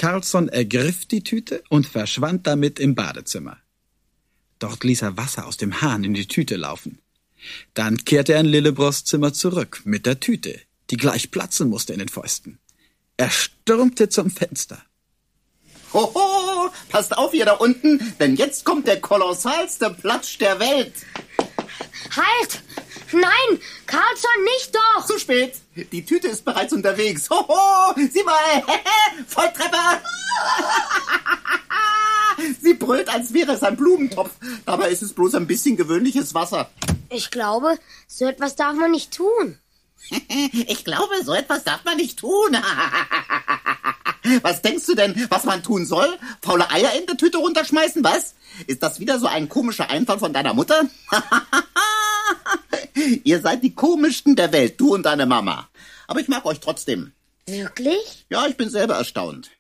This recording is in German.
Carlsson ergriff die Tüte und verschwand damit im Badezimmer. Dort ließ er Wasser aus dem Hahn in die Tüte laufen. Dann kehrte er in Lillebrors Zimmer zurück mit der Tüte, die gleich platzen musste in den Fäusten. Er stürmte zum Fenster. Hoho, passt auf ihr da unten, denn jetzt kommt der kolossalste Platsch der Welt. Halt! Nein, Carlsson, nicht doch! Zu spät, die Tüte ist bereits unterwegs. Hoho, sieh mal, Volltreffer. Sie brüllt, als wäre es ein Blumentopf. Dabei ist es bloß ein bisschen gewöhnliches Wasser. Ich glaube, so etwas darf man nicht tun. Ich glaube, so etwas darf man nicht tun. Was denkst du denn, was man tun soll? Faule Eier in der Tüte runterschmeißen, was? Ist das wieder so ein komischer Einfall von deiner Mutter? Ihr seid die komischsten der Welt, du und deine Mama. Aber ich mag euch trotzdem. Wirklich? Ja, ich bin selber erstaunt.